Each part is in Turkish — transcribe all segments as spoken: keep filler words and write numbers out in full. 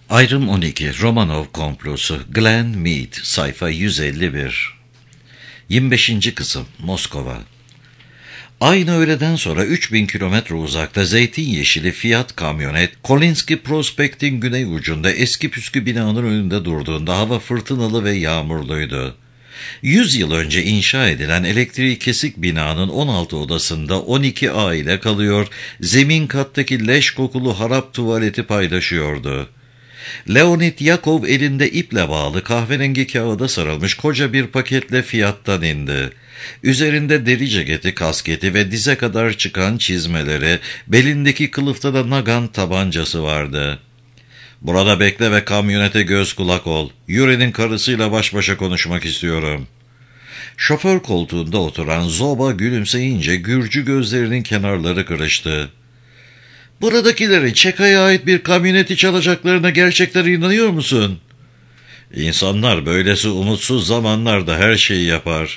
Ayrım on iki Romanov komplosu Glenn Mead sayfa yüz elli bir. yirmi beşinci kısım Moskova. Aynı öğleden sonra üç bin kilometre uzakta zeytin yeşili Fiat kamyonet, Kolinski Prospekt'in güney ucunda eski püskü binanın önünde durduğunda hava fırtınalı ve yağmurluydu. Yüz yıl önce inşa edilen elektriği kesik binanın on altı odasında on iki aile kalıyor, zemin kattaki leş kokulu harap tuvaleti paylaşıyordu. Leonid Yakov elinde iple bağlı kahverengi kağıda sarılmış koca bir paketle Fiat'tan indi. Üzerinde deri ceketi, kasketi ve dize kadar çıkan çizmeleri, belindeki kılıfta da Nagant tabancası vardı. "Burada bekle ve kamyonete göz kulak ol. Yuri'nin karısıyla baş başa konuşmak istiyorum." Şoför koltuğunda oturan Zoba gülümseyince Gürcü gözlerinin kenarları kırıştı. "Buradakilerin Çeka'ya ait bir kamyoneti çalacaklarına gerçekten inanıyor musun?" "İnsanlar böylesi umutsuz zamanlarda her şeyi yapar."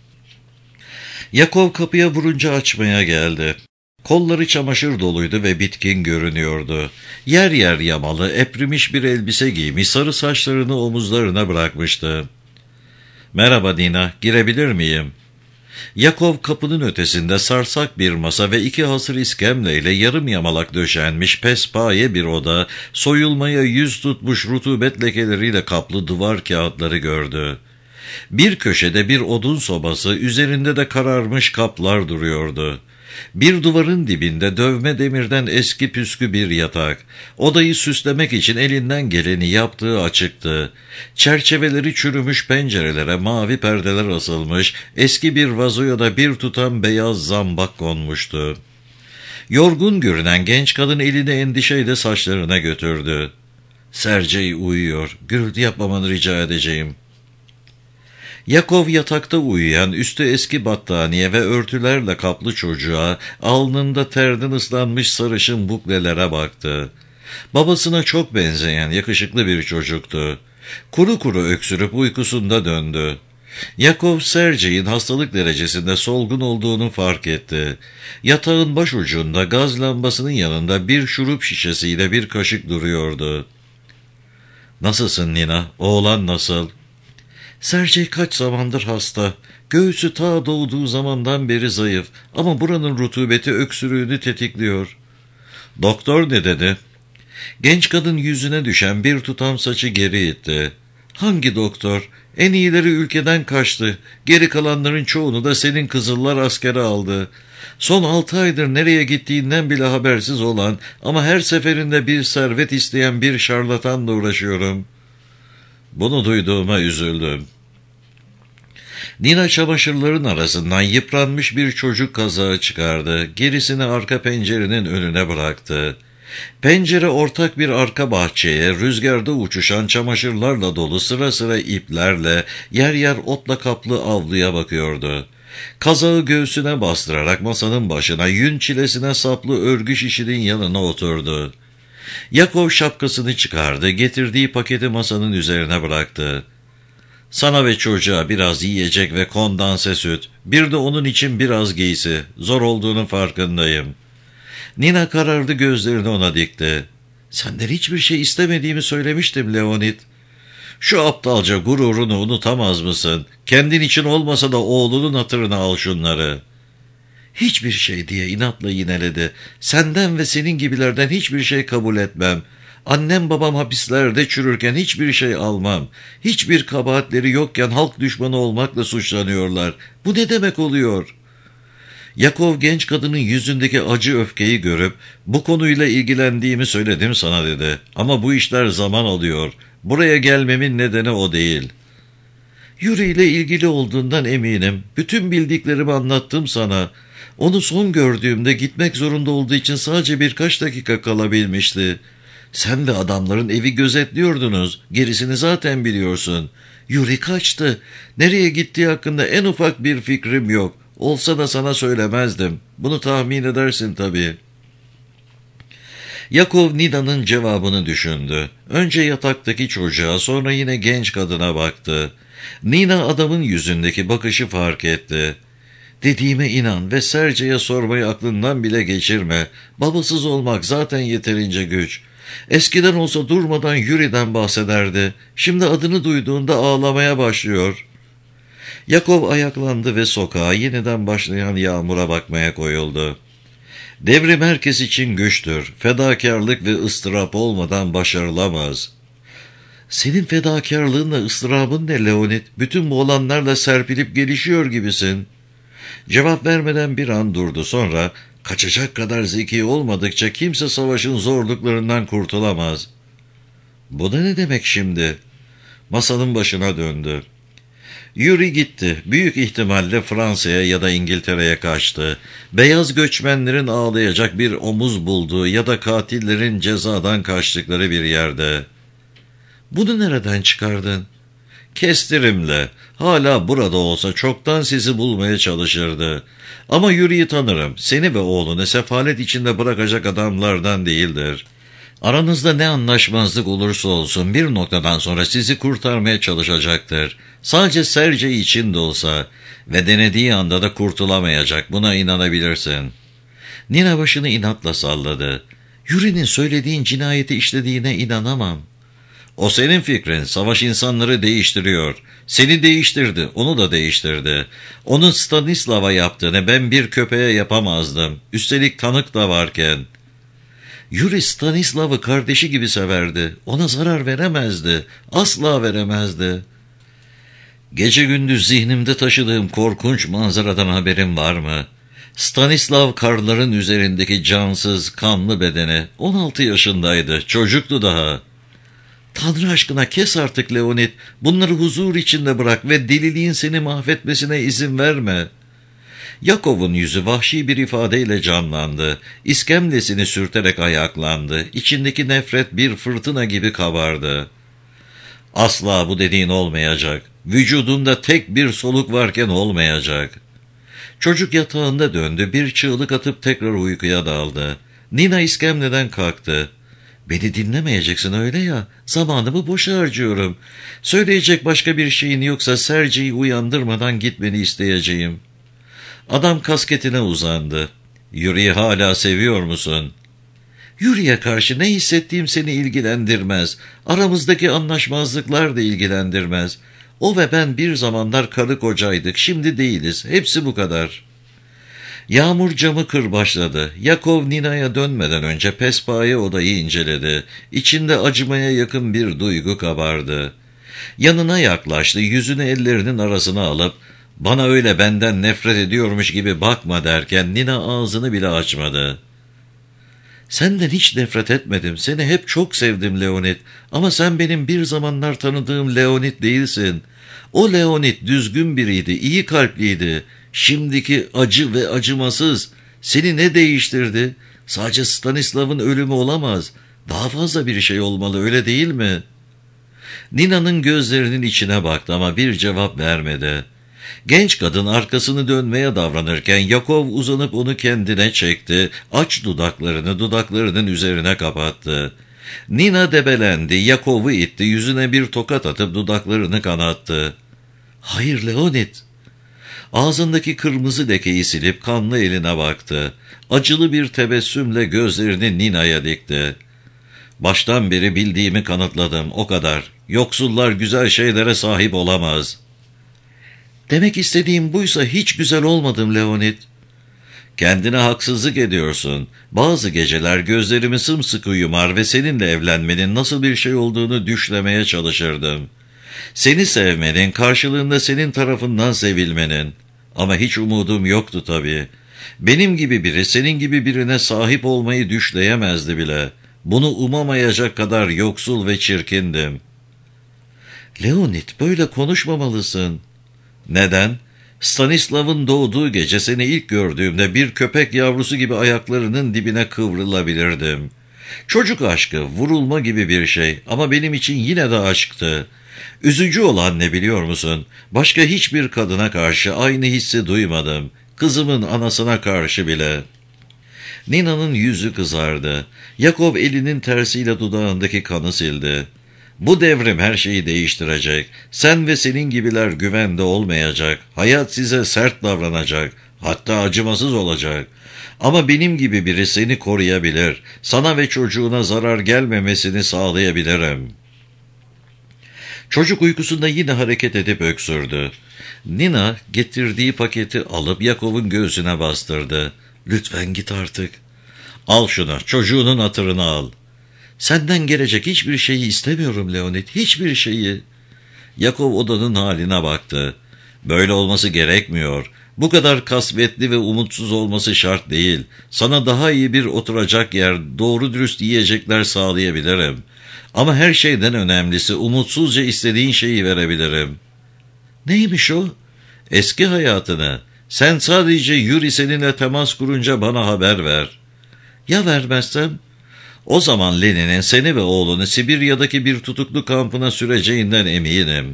Yakov kapıya vurunca açmaya geldi. Kolları çamaşır doluydu ve bitkin görünüyordu. Yer yer yamalı, eprimiş bir elbise giymiş, sarı saçlarını omuzlarına bırakmıştı. "Merhaba Nina, girebilir miyim?" Yakov kapının ötesinde sarsak bir masa ve iki hasır iskemleyle yarım yamalak döşenmiş pespaye bir oda, soyulmaya yüz tutmuş rutubet lekeleriyle kaplı duvar kağıtları gördü. Bir köşede bir odun sobası, üzerinde de kararmış kaplar duruyordu. Bir duvarın dibinde dövme demirden eski püskü bir yatak. Odayı süslemek için elinden geleni yaptığı açıktı. Çerçeveleri çürümüş pencerelere mavi perdeler asılmış, eski bir vazoya da bir tutam beyaz zambak konmuştu. Yorgun görünen genç kadın elini endişeyle saçlarına götürdü. "Sergey uyuyor, gürültü yapmamanı rica edeceğim." Yakov yatakta uyuyan, üstü eski battaniye ve örtülerle kaplı çocuğa, alnında terden ıslanmış sarışın buklelere baktı. Babasına çok benzeyen yakışıklı bir çocuktu. Kuru kuru öksürüp uykusunda döndü. Yakov, Sergey'in hastalık derecesinde solgun olduğunu fark etti. Yatağın başucunda gaz lambasının yanında bir şurup şişesiyle bir kaşık duruyordu. "Nasılsın Nina? Oğlan nasıl?" "Sergey kaç zamandır hasta. Göğsü ta doğduğu zamandan beri zayıf ama buranın rutubeti öksürüğünü tetikliyor." "Doktor ne dedi?" Genç kadın yüzüne düşen bir tutam saçı geri itti. "Hangi doktor? En iyileri ülkeden kaçtı. Geri kalanların çoğunu da senin Kızıllar askere aldı. Son altı aydır nereye gittiğinden bile habersiz olan ama her seferinde bir servet isteyen bir şarlatanla uğraşıyorum." "Bunu duyduğuma üzüldüm." Nina çamaşırların arasından yıpranmış bir çocuk kazağı çıkardı. Gerisini arka pencerenin önüne bıraktı. Pencere ortak bir arka bahçeye, rüzgarda uçuşan çamaşırlarla dolu sıra sıra iplerle, yer yer otla kaplı avluya bakıyordu. Kazağı göğsüne bastırarak masanın başına, yün çilesine saplı örgü şişinin yanına oturdu. Yakov şapkasını çıkardı, getirdiği paketi masanın üzerine bıraktı. "Sana ve çocuğa biraz yiyecek ve kondanse süt, bir de onun için biraz giysi. Zor olduğunun farkındayım." Nina karardı, gözlerini ona dikti. "Senden hiçbir şey istemediğimi söylemiştim Leonid. Şu aptalca gururunu unutamaz mısın? Kendin için olmasa da oğlunun hatırına al şunları." "Hiçbir şey," diye inatla yineledi. "Senden ve senin gibilerden hiçbir şey kabul etmem. Annem babam hapislerde çürürken hiçbir şey almam. Hiçbir kabahatleri yokken halk düşmanı olmakla suçlanıyorlar. Bu ne demek oluyor?" Yakov genç kadının yüzündeki acı öfkeyi görüp, "Bu konuyla ilgilendiğimi söyledim sana," dedi. "Ama bu işler zaman alıyor. Buraya gelmemin nedeni o değil." "Yuri ile ilgili olduğundan eminim. Bütün bildiklerimi anlattım sana. Onu son gördüğümde gitmek zorunda olduğu için sadece birkaç dakika kalabilmişti. Sen ve adamların evi gözetliyordunuz. Gerisini zaten biliyorsun. Yuri kaçtı. Nereye gittiği hakkında en ufak bir fikrim yok. Olsa da sana söylemezdim. Bunu tahmin edersin tabii." Yakov Nina'nın cevabını düşündü. Önce yataktaki çocuğa, sonra yine genç kadına baktı. Nina adamın yüzündeki bakışı fark etti. "Dediğime inan ve Sergey'e sormayı aklından bile geçirme. Babasız olmak zaten yeterince güç. Eskiden olsa durmadan Yuri'den bahsederdi. Şimdi adını duyduğunda ağlamaya başlıyor. Yakov ayaklandı ve sokağa yeniden başlayan yağmura bakmaya koyuldu. Devrim herkes için güçtür. Fedakarlık ve ıstırap olmadan başarılamaz. Senin fedakarlığınla ıstırabın ne Leonid? Bütün bu olanlarla serpilip gelişiyor gibisin. Cevap vermeden bir an durdu, sonra kaçacak kadar zeki olmadıkça kimse savaşın zorluklarından kurtulamaz. Bu da ne demek şimdi? Masanın başına döndü. Yuri gitti. Büyük ihtimalle Fransa'ya ya da İngiltere'ye kaçtı. Beyaz göçmenlerin ağlayacak bir omuz bulduğu ya da katillerin cezadan kaçtıkları bir yerde. Bunu nereden çıkardın? Kestirimle. Hala burada olsa çoktan sizi bulmaya çalışırdı. Ama Yuri'yi tanırım. Seni ve oğlunu sefalet içinde bırakacak adamlardan değildir. Aranızda ne anlaşmazlık olursa olsun bir noktadan sonra sizi kurtarmaya çalışacaktır. Sadece Sergey için de olsa ve denediği anda da kurtulamayacak. Buna inanabilirsin. Nina başını inatla salladı. Yuri'nin söylediğin cinayeti işlediğine inanamam. O senin fikrin. Savaş insanları değiştiriyor. Seni değiştirdi, onu da değiştirdi. Onun Stanislav'a yaptığını ben bir köpeğe yapamazdım. Üstelik tanık da varken. Yuri Stanislav'ı kardeşi gibi severdi. Ona zarar veremezdi. Asla veremezdi. Gece gündüz zihnimde taşıdığım korkunç manzaradan haberin var mı? Stanislav karların üzerindeki cansız, kanlı bedeni. on altı yaşındaydı. Çocuktu daha. Tanrı aşkına kes artık Leonid. Bunları huzur içinde bırak ve deliliğin seni mahvetmesine izin verme. Yakov'un yüzü vahşi bir ifadeyle canlandı. İskemlesini sürterek ayaklandı. İçindeki nefret bir fırtına gibi kabardı. Asla bu dediğin olmayacak. Vücudunda tek bir soluk varken olmayacak. Çocuk yatağında döndü. Bir çığlık atıp tekrar uykuya daldı. Nina iskemleden kalktı. Beni dinlemeyeceksin öyle ya. Zamanımı boşa harcıyorum. Söyleyecek başka bir şeyin yoksa Sergey'i uyandırmadan gitmeni isteyeceğim. Adam kasketine uzandı. Yuri'yi hala seviyor musun? Yuri'ye karşı ne hissettiğim seni ilgilendirmez. Aramızdaki anlaşmazlıklar da ilgilendirmez. O ve ben bir zamanlar karı kocaydık. Şimdi değiliz. Hepsi bu kadar. Yağmur camı kır başladı. Yakov Nina'ya dönmeden önce pespaye odayı inceledi. İçinde acımaya yakın bir duygu kabardı. Yanına yaklaştı. Yüzünü ellerinin arasına alıp "Bana öyle benden nefret ediyormuş gibi bakma" derken Nina ağzını bile açmadı. "Senden hiç nefret etmedim. Seni hep çok sevdim Leonid. Ama sen benim bir zamanlar tanıdığım Leonid değilsin. O Leonid düzgün biriydi, iyi kalpliydi. Şimdiki acı ve acımasız. Seni ne değiştirdi? Sadece Stanislav'ın ölümü olamaz. Daha fazla bir şey olmalı, öyle değil mi?" Nina'nın gözlerinin içine baktı ama bir cevap vermedi. Genç kadın arkasını dönmeye davranırken Yakov uzanıp onu kendine çekti. Aç dudaklarını dudaklarının üzerine kapattı. Nina debelendi, Yakov'u itti, yüzüne bir tokat atıp dudaklarını kanattı. "Hayır Leonid." Ağzındaki kırmızı lekeyi silip kanlı eline baktı. Acılı bir tebessümle gözlerini Nina'ya dikti. "Baştan beri bildiğimi kanıtladım, o kadar. Yoksullar güzel şeylere sahip olamaz." "Demek istediğim buysa hiç güzel olmadım Leonid." "Kendine haksızlık ediyorsun. Bazı geceler gözlerimi sımsıkı yumar ve seninle evlenmenin nasıl bir şey olduğunu düşlemeye çalışırdım. Seni sevmenin, karşılığında senin tarafından sevilmenin. Ama hiç umudum yoktu tabii. Benim gibi biri senin gibi birine sahip olmayı düşleyemezdi bile. Bunu umamayacak kadar yoksul ve çirkindim." "Leonid, böyle konuşmamalısın." "Neden? Stanislav'ın doğduğu gece seni ilk gördüğümde bir köpek yavrusu gibi ayaklarının dibine kıvrılabilirdim. Çocuk aşkı, vurulma gibi bir şey ama benim için yine de aşktı. Üzücü olan ne biliyor musun? Başka hiçbir kadına karşı aynı hissi duymadım. Kızımın anasına karşı bile." Nina'nın yüzü kızardı. Yakov elinin tersiyle dudağındaki kanı sildi. "Bu devrim her şeyi değiştirecek. Sen ve senin gibiler güvende olmayacak. Hayat size sert davranacak. Hatta acımasız olacak. Ama benim gibi biri seni koruyabilir. Sana ve çocuğuna zarar gelmemesini sağlayabilirim. Çocuk uykusunda yine hareket edip öksürdü. Nina getirdiği paketi alıp Yakov'un göğsüne bastırdı. Lütfen git artık. Al şunu, çocuğunun hatırını al. Senden gelecek hiçbir şeyi istemiyorum Leonid, hiçbir şeyi. Yakov odanın haline baktı. Böyle olması gerekmiyor. Bu kadar kasvetli ve umutsuz olması şart değil. Sana daha iyi bir oturacak yer, doğru dürüst yiyecekler sağlayabilirim. Ama her şeyden önemlisi umutsuzca istediğin şeyi verebilirim. Neymiş o? Eski hayatını. Sen sadece Yuri seninle temas kurunca bana haber ver. Ya vermezsem? O zaman Lenin'in seni ve oğlunu Sibirya'daki bir tutuklu kampına süreceğinden eminim.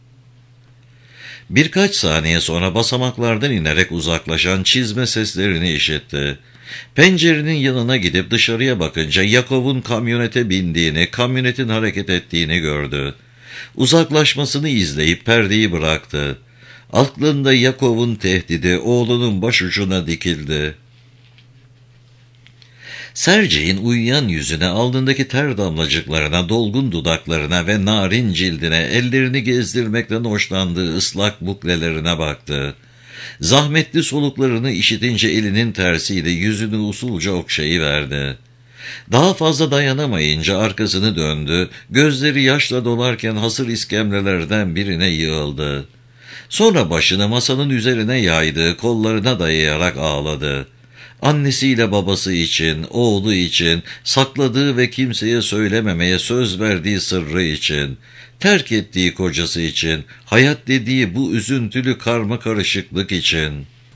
Birkaç saniye sonra basamaklardan inerek uzaklaşan çizme seslerini işitti. Pencerenin yanına gidip dışarıya bakınca Yakov'un kamyonete bindiğini, kamyonetin hareket ettiğini gördü. Uzaklaşmasını izleyip perdeyi bıraktı. Aklında Yakov'un tehdidi oğlunun başucuna dikildi. Sergey'in uyuyan yüzüne, alnındaki ter damlacıklarına, dolgun dudaklarına ve narin cildine, ellerini gezdirmekten hoşlandığı ıslak buklelerine baktı. Zahmetli soluklarını işitince elinin tersiyle yüzünü usulca okşayıverdi. Daha fazla dayanamayınca arkasını döndü, gözleri yaşla dolarken hasır iskemlelerden birine yığıldı. Sonra başını masanın üzerine yaydı, kollarına dayayarak ağladı. Annesiyle babası için, oğlu için, sakladığı ve kimseye söylememeye söz verdiği sırrı için, terk ettiği kocası için, hayat dediği bu üzüntülü karma karışıklık için.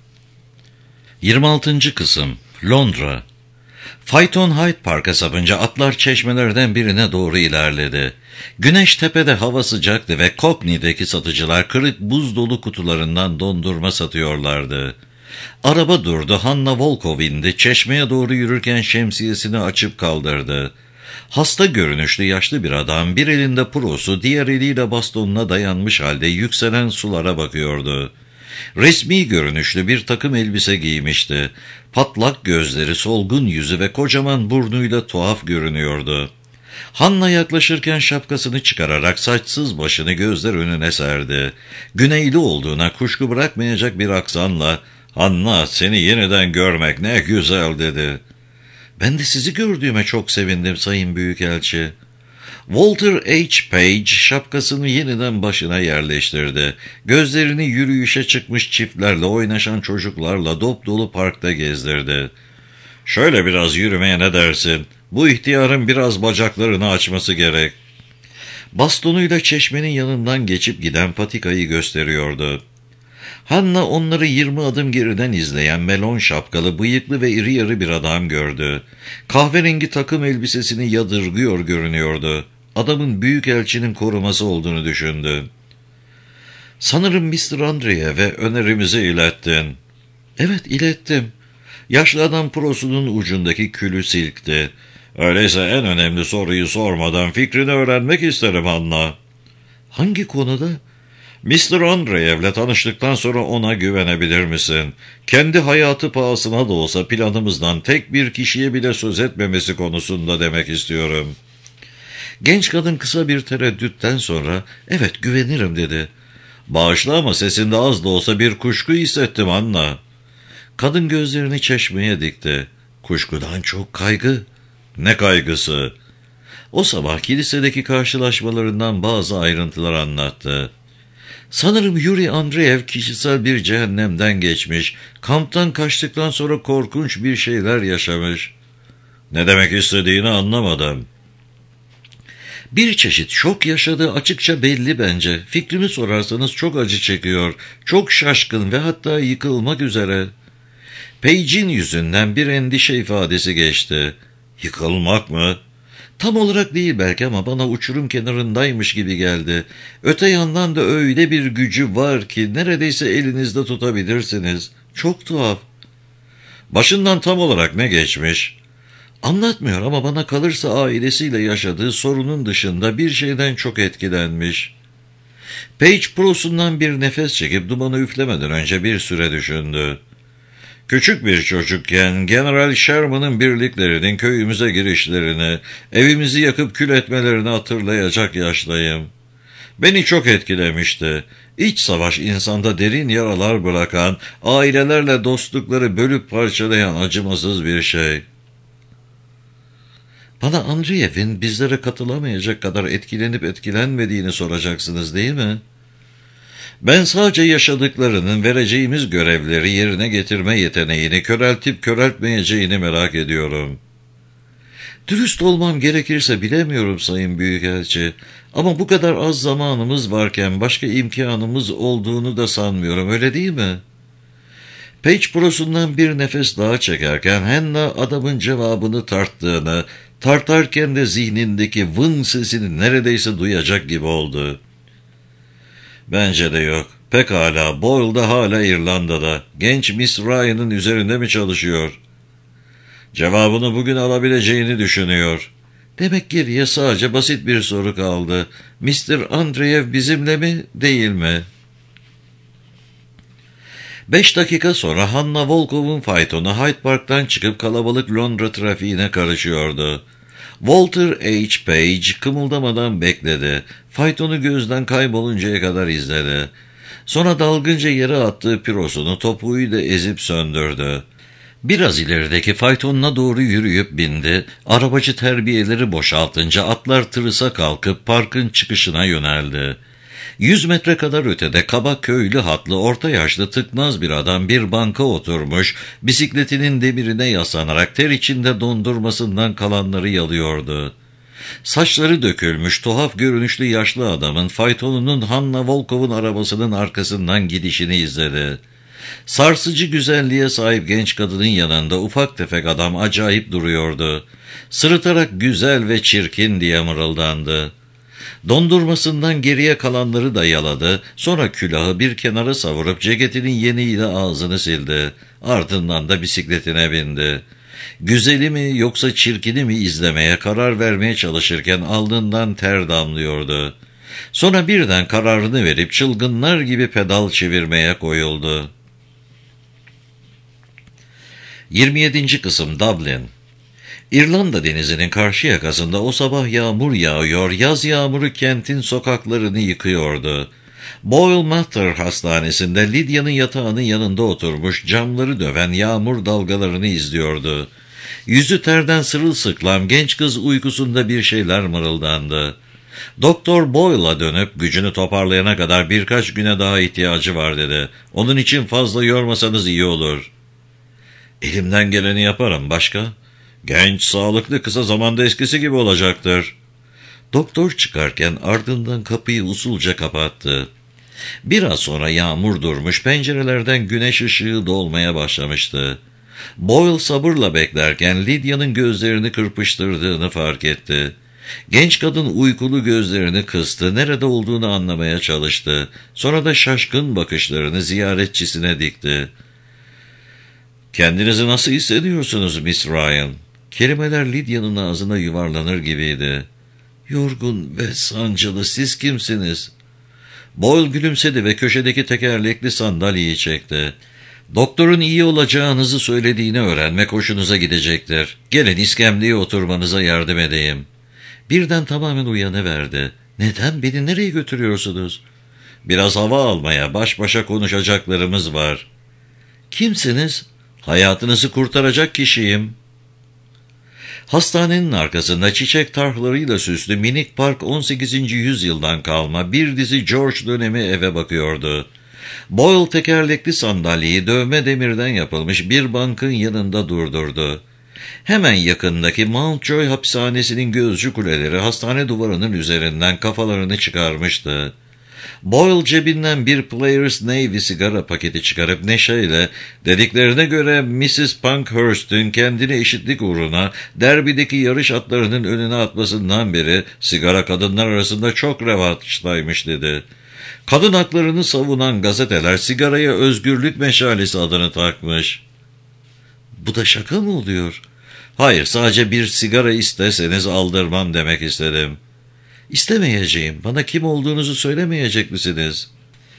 yirmi altıncı Kısım Londra. Fayton Hyde Park'a sapınca atlar çeşmelerden birine doğru ilerledi. Güneş tepede, hava sıcaktı ve Cockney'deki satıcılar kırık buz dolu kutularından dondurma satıyorlardı. Araba durdu, Hanna Volkov indi, çeşmeye doğru yürürken şemsiyesini açıp kaldırdı. Hasta görünüşlü yaşlı bir adam, bir elinde prosu, diğer eliyle bastonuna dayanmış halde yükselen sulara bakıyordu. Resmi görünüşlü bir takım elbise giymişti. Patlak gözleri, solgun yüzü ve kocaman burnuyla tuhaf görünüyordu. Hanna yaklaşırken şapkasını çıkararak saçsız başını gözler önüne serdi. Güneyli olduğuna kuşku bırakmayacak bir aksanla, "Hanna, seni yeniden görmek ne güzel," dedi. "Ben de sizi gördüğüme çok sevindim Sayın Büyükelçi." Walter H. Page şapkasını yeniden başına yerleştirdi. Gözlerini yürüyüşe çıkmış çiftlerle, oynaşan çocuklarla dop dolu parkta gezdirdi. "Şöyle biraz yürümeye ne dersin? Bu ihtiyarın biraz bacaklarını açması gerek." Bastonuyla çeşmenin yanından geçip giden patikayı gösteriyordu. Hanna onları yirmi adım geriden izleyen melon şapkalı, bıyıklı ve iri yarı bir adam gördü. Kahverengi takım elbisesini yadırgıyor görünüyordu. Adamın büyükelçinin koruması olduğunu düşündü. "Sanırım mister Andreyev'e önerimizi ilettin." "Evet, ilettim." Yaşlı adam prosunun ucundaki külü silkti. "Öyleyse en önemli soruyu sormadan fikrini öğrenmek isterim Hanna." "Hangi konuda?" mister Andreyev'le tanıştıktan sonra ona güvenebilir misin? Kendi hayatı pahasına da olsa planımızdan tek bir kişiye bile söz etmemesi konusunda demek istiyorum." Genç kadın kısa bir tereddütten sonra "Evet, güvenirim," dedi. "Bağışla ama sesinde az da olsa bir kuşku hissettim Anna." Kadın gözlerini çeşmeye dikti. "Kuşkudan çok kaygı." "Ne kaygısı?" O sabah kilisedeki karşılaşmalarından bazı ayrıntılar anlattı. "Sanırım Yuri Andreyev kişisel bir cehennemden geçmiş. Kamptan kaçtıktan sonra korkunç bir şeyler yaşamış." "Ne demek istediğini anlamadım." "Bir çeşit şok yaşadığı açıkça belli bence. Fikrimi sorarsanız çok acı çekiyor. Çok şaşkın ve hatta yıkılmak üzere." Page'in yüzünden bir endişe ifadesi geçti. "Yıkılmak mı?" "Tam olarak değil belki ama bana uçurum kenarındaymış gibi geldi. Öte yandan da öyle bir gücü var ki neredeyse elinizde tutabilirsiniz. Çok tuhaf." "Başından tam olarak ne geçmiş?" "Anlatmıyor ama bana kalırsa ailesiyle yaşadığı sorunun dışında bir şeyden çok etkilenmiş." Page prosundan bir nefes çekip dumanı üflemeden önce bir süre düşündü. Küçük bir çocukken General Sherman'ın birliklerinin köyümüze girişlerini, evimizi yakıp kül etmelerini hatırlayacak yaştayım. Beni çok etkilemişti. İç savaş insanda derin yaralar bırakan, ailelerle dostlukları bölüp parçalayan acımasız bir şey. Bana Andreyev'in bizlere katılamayacak kadar etkilenip etkilenmediğini soracaksınız değil mi? Ben sadece yaşadıklarının vereceğimiz görevleri yerine getirme yeteneğini köreltip köreltmeyeceğini merak ediyorum. Dürüst olmam gerekirse bilemiyorum Sayın Büyükelçi. Ama bu kadar az zamanımız varken başka imkanımız olduğunu da sanmıyorum, öyle değil mi? Page Prosu'ndan bir nefes daha çekerken Hannah adamın cevabını tarttığını, tartarken de zihnindeki vın sesini neredeyse duyacak gibi oldu. Bence de yok. Pekala, Boyle da hala İrlanda'da. Genç Miss Ryan'ın üzerinde mi çalışıyor? Cevabını bugün alabileceğini düşünüyor. Demek geriye sadece basit bir soru kaldı. mister Andreyev bizimle mi, değil mi? Beş dakika sonra Hannah Volkov'un faytonu Hyde Park'tan çıkıp kalabalık Londra trafiğine karışıyordu. Walter H. Page kımıldamadan bekledi. Faytonu gözden kayboluncaya kadar izledi. Sonra dalgınca yere attığı pirosunu topuğuyla ezip söndürdü. Biraz ilerideki faytonuna doğru yürüyüp bindi. Arabacı terbiyeleri boşaltınca atlar tırısa kalkıp parkın çıkışına yöneldi. Yüz metre kadar ötede kaba köylü hatlı orta yaşlı tıknaz bir adam bir banka oturmuş, bisikletinin demirine yaslanarak ter içinde dondurmasından kalanları yalıyordu. Saçları dökülmüş, tuhaf görünüşlü yaşlı adamın faytonunun Hannah Volkov'un arabasının arkasından gidişini izledi. Sarsıcı güzelliğe sahip genç kadının yanında ufak tefek adam acayip duruyordu. Sırıtarak güzel ve çirkin diye mırıldandı. Dondurmasından geriye kalanları da yaladı, sonra külahı bir kenara savurup ceketinin yeniyle ağzını sildi. Ardından da bisikletine bindi. Güzeli mi yoksa çirkini mi izlemeye karar vermeye çalışırken alnından ter damlıyordu. Sonra birden kararını verip çılgınlar gibi pedal çevirmeye koyuldu. yirmi yedinci kısım Dublin. İrlanda denizinin karşı yakasında o sabah yağmur yağıyor, yaz yağmuru kentin sokaklarını yıkıyordu. Boyle Mater Hastanesi'nde Lydia'nın yatağının yanında oturmuş, camları döven yağmur dalgalarını izliyordu. Yüzü terden sırılsıklam, genç kız uykusunda bir şeyler mırıldandı. Doktor Boyle'a dönüp gücünü toparlayana kadar birkaç güne daha ihtiyacı var dedi. Onun için fazla yormasanız iyi olur. Elimden geleni yaparım, başka? Genç, sağlıklı, kısa zamanda eskisi gibi olacaktır. Doktor çıkarken ardından kapıyı usulca kapattı. Biraz sonra yağmur durmuş, pencerelerden güneş ışığı dolmaya başlamıştı. Boyle sabırla beklerken Lydia'nın gözlerini kırpıştırdığını fark etti. Genç kadın uykulu gözlerini kıstı, nerede olduğunu anlamaya çalıştı. Sonra da şaşkın bakışlarını ziyaretçisine dikti. "Kendinizi nasıl hissediyorsunuz Miss Ryan?" Kelimeler Lydia'nın ağzına yuvarlanır gibiydi. "Yorgun ve sancılı, siz kimsiniz?" Boyle gülümsedi ve köşedeki tekerlekli sandalyeyi çekti. "Doktorun iyi olacağınızı söylediğini öğrenmek hoşunuza gidecektir. Gelin iskemleye oturmanıza yardım edeyim." Birden tamamen uyanıverdi. "Neden? Beni nereye götürüyorsunuz?" "Biraz hava almaya, baş başa konuşacaklarımız var." "Kimsiniz?" "Hayatınızı kurtaracak kişiyim." Hastanenin arkasında çiçek tarhlarıyla süslü minik park on sekizinci yüzyıldan kalma bir dizi George dönemi eve bakıyordu. Boyle tekerlekli sandalyeyi dövme demirden yapılmış bir bankın yanında durdurdu. Hemen yakındaki Mountjoy hapishanesinin gözcü kuleleri hastane duvarının üzerinden kafalarını çıkarmıştı. Boyle cebinden bir Players Navy sigara paketi çıkarıp neşeyle, dediklerine göre missus Pankhurst'ün kendine eşitlik uğruna derbideki yarış atlarının önüne atmasından beri sigara kadınlar arasında çok revaçtaymış dedi. Kadın haklarını savunan gazeteler sigaraya özgürlük meşalesi adını takmış. "Bu da şaka mı oluyor?" "Hayır, sadece bir sigara isteseniz aldırmam demek istedim." "İstemeyeceğim. Bana kim olduğunuzu söylemeyecek misiniz?"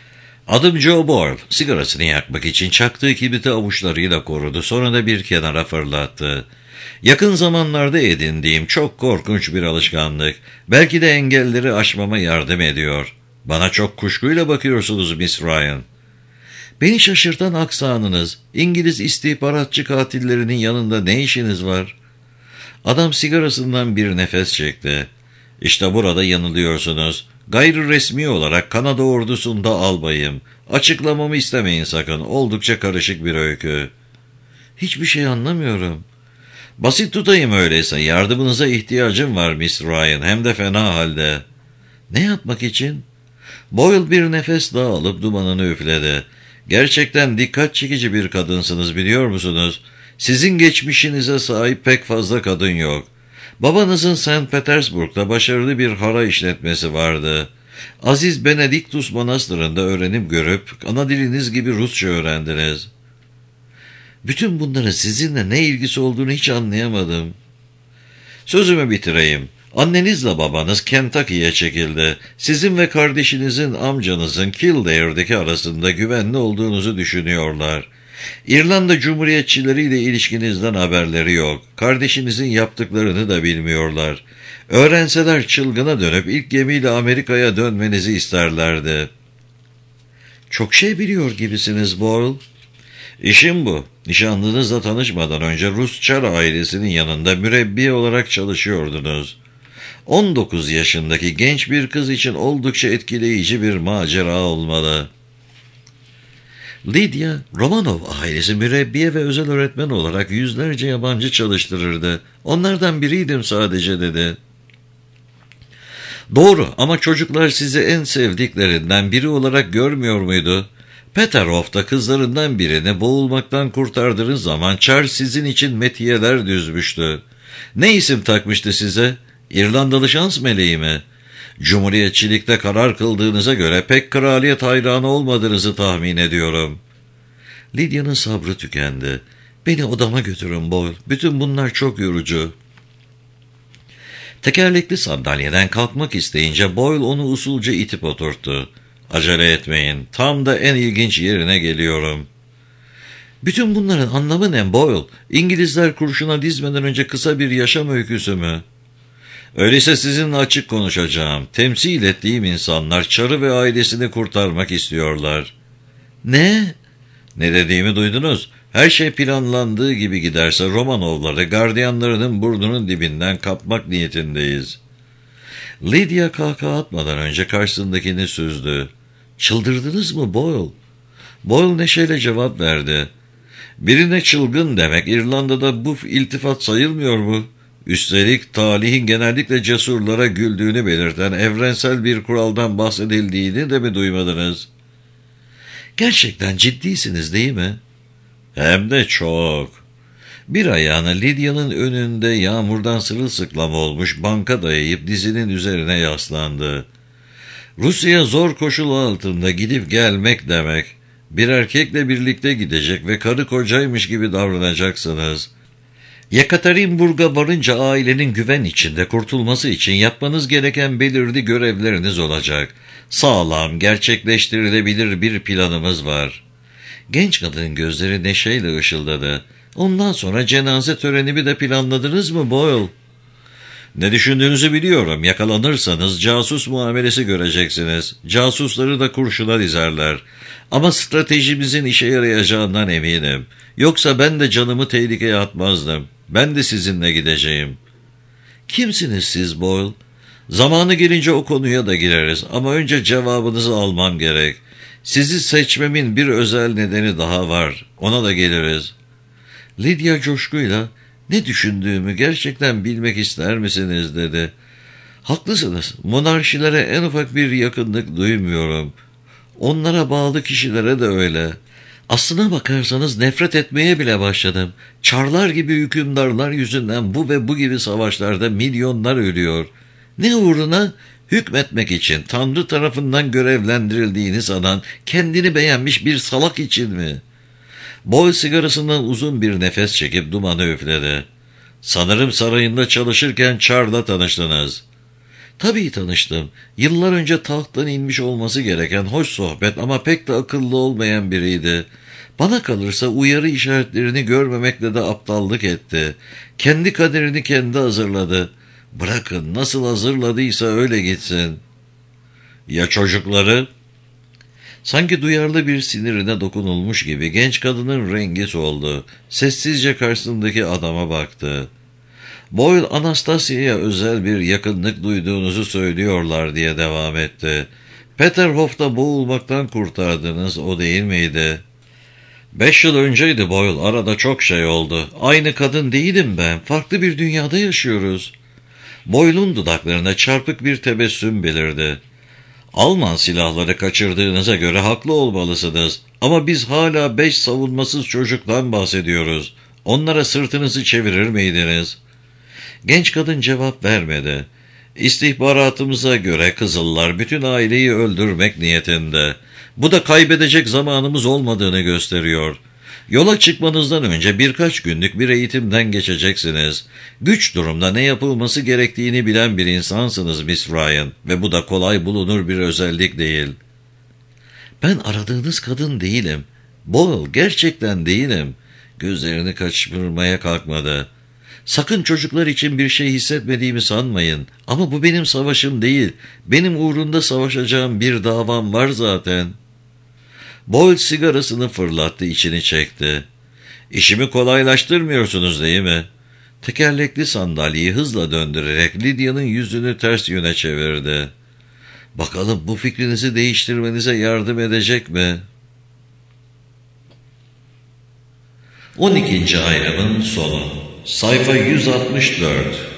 Adım Joe Boyle. Sigarasını yakmak için çaktığı kibriti avuçlarıyla korudu. Sonra da bir kenara fırlattı. Yakın zamanlarda edindiğim çok korkunç bir alışkanlık. Belki de engelleri aşmama yardım ediyor. Bana çok kuşkuyla bakıyorsunuz Miss Ryan. Beni şaşırtan aksanınız. İngiliz istihbaratçı katillerinin yanında ne işiniz var? Adam sigarasından bir nefes çekti. İşte burada yanılıyorsunuz. Gayri resmi olarak Kanada ordusunda albayım. Açıklamamı istemeyin sakın. Oldukça karışık bir öykü. Hiçbir şey anlamıyorum. Basit tutayım öyleyse. Yardımınıza ihtiyacım var Miss Ryan. Hem de fena halde. Ne yapmak için? Boyle bir nefes daha alıp dumanını üfledi. Gerçekten dikkat çekici bir kadınsınız biliyor musunuz? Sizin geçmişinize sahip pek fazla kadın yok. Babanızın Saint Petersburg'da başarılı bir hara işletmesi vardı. Aziz Benediktus Manastırı'nda öğrenim görüp ana diliniz gibi Rusça öğrendiniz. Bütün bunların sizinle ne ilgisi olduğunu hiç anlayamadım. Sözümü bitireyim. Annenizle babanız Kentucky'ye çekildi. Sizin ve kardeşinizin amcanızın Kildare'deki arasında güvenli olduğunuzu düşünüyorlar. İrlanda Cumhuriyetçileriyle ilişkinizden haberleri yok. Kardeşinizin yaptıklarını da bilmiyorlar. Öğrenseler çılgına dönüp ilk gemiyle Amerika'ya dönmenizi isterlerdi. Çok şey biliyor gibisiniz Boyle. İşim bu. Nişanlınızla tanışmadan önce Rus Çar ailesinin yanında mürebbiye olarak çalışıyordunuz. on dokuz yaşındaki genç bir kız için oldukça etkileyici bir macera olmalı. Lydia, Romanov ailesi mürebbiye ve özel öğretmen olarak yüzlerce yabancı çalıştırırdı. Onlardan biriydim sadece dedi. Doğru ama çocuklar sizi en sevdiklerinden biri olarak görmüyor muydu? Peterhoff'ta kızlarından birini boğulmaktan kurtardığınız zaman Çar sizin için metiyeler düzmüştü. Ne isim takmıştı size? İrlandalı şans meleği mi? Cumhuriyetçilikte karar kıldığınıza göre pek kraliyet hayranı olmadığınızı tahmin ediyorum. Lydia'nın sabrı tükendi. Beni odama götürün Boyle. Bütün bunlar çok yorucu. Tekerlekli sandalyeden kalkmak isteyince Boyle onu usulca itip oturttu. Acele etmeyin. Tam da en ilginç yerine geliyorum. Bütün bunların anlamı ne Boyle? İngilizler kurşuna dizmeden önce kısa bir yaşam öyküsü mü? Öyleyse sizinle açık konuşacağım. Temsil ettiğim insanlar Çar'ı ve ailesini kurtarmak istiyorlar. Ne? Ne dediğimi duydunuz. Her şey planlandığı gibi giderse Romanovları gardiyanlarının burnunun dibinden kapmak niyetindeyiz. Lydia kahkaha atmadan önce karşısındakini süzdü. Çıldırdınız mı Boyle? Boyle neşeyle cevap verdi. Birine çılgın demek İrlanda'da bu iltifat sayılmıyor mu? Üstelik talihin genellikle cesurlara güldüğünü belirten evrensel bir kuraldan bahsedildiğini de mi duymadınız? Gerçekten ciddisiniz değil mi? Hem de çok. Bir ayağını Lydia'nın önünde yağmurdan sırılsıklam olmuş banka dayayıp dizinin üzerine yaslandı. Rusya'ya zor koşul altında gidip gelmek demek. Bir erkekle birlikte gidecek ve karı kocaymış gibi davranacaksınız. Yekaterinburg'a varınca ailenin güven içinde kurtulması için yapmanız gereken belirli görevleriniz olacak. Sağlam, gerçekleştirilebilir bir planımız var. Genç kadının gözleri neşeyle ışıldadı. Ondan sonra cenaze törenimi de planladınız mı Boyle? Ne düşündüğünüzü biliyorum. Yakalanırsanız casus muamelesi göreceksiniz. Casusları da kurşuna dizerler. Ama stratejimizin işe yarayacağından eminim. Yoksa ben de canımı tehlikeye atmazdım. Ben de sizinle gideceğim. Kimsiniz siz Boyle? Zamanı gelince o konuya da gireriz ama önce cevabınızı almam gerek. Sizi seçmemin bir özel nedeni daha var. Ona da geliriz. Lydia coşkuyla ne düşündüğümü gerçekten bilmek ister misiniz dedi. Haklısınız. Monarşilere en ufak bir yakınlık duymuyorum. Onlara bağlı kişilere de öyle. Aslına bakarsanız nefret etmeye bile başladım. Çarlar gibi hükümdarlar yüzünden bu ve bu gibi savaşlarda milyonlar ölüyor. Ne uğruna? Hükmetmek için Tanrı tarafından görevlendirildiğini sanan kendini beğenmiş bir salak için mi? Boyle sigarasından uzun bir nefes çekip dumanı üfledi. Sanırım sarayında çalışırken Char'la tanıştınız. Tabii tanıştım. Yıllar önce tahttan inmiş olması gereken hoş sohbet ama pek de akıllı olmayan biriydi. Bana kalırsa uyarı işaretlerini görmemekle de aptallık etti. Kendi kaderini kendi hazırladı. Bırakın, nasıl hazırladıysa öyle gitsin. Ya çocukları? Sanki duyarlı bir sinirine dokunulmuş gibi genç kadının rengi soldu. Sessizce karşısındaki adama baktı. Boyle, Anastasya'ya özel bir yakınlık duyduğunuzu söylüyorlar diye devam etti. Peterhof'ta boğulmaktan kurtardınız, o değil miydi? Beş yıl önceydi Boyle, arada çok şey oldu. Aynı kadın değilim ben, farklı bir dünyada yaşıyoruz. Boyle'un dudaklarına çarpık bir tebessüm belirdi. Alman silahları kaçırdığınıza göre haklı olmalısınız. Ama biz hala beş savunmasız çocuktan bahsediyoruz. Onlara sırtınızı çevirir miydiniz? Genç kadın cevap vermedi. İstihbaratımıza göre Kızıllar bütün aileyi öldürmek niyetinde. Bu da kaybedecek zamanımız olmadığını gösteriyor. Yola çıkmanızdan önce birkaç günlük bir eğitimden geçeceksiniz. Güç durumda ne yapılması gerektiğini bilen bir insansınız Miss Ryan ve bu da kolay bulunur bir özellik değil. Ben aradığınız kadın değilim. Boyle, gerçekten değilim. Gözlerini kaçırmaya kalkmadı. Sakın çocuklar için bir şey hissetmediğimi sanmayın. Ama bu benim savaşım değil. Benim uğrunda savaşacağım bir davam var zaten. Boyle sigarasını fırlattı, içini çekti. İşimi kolaylaştırmıyorsunuz değil mi? Tekerlekli sandalyeyi hızla döndürerek Lydia'nın yüzünü ters yöne çevirdi. Bakalım bu fikrinizi değiştirmenize yardım edecek mi? on ikinci ayrımın sonu. Sayfa yüz altmış dört.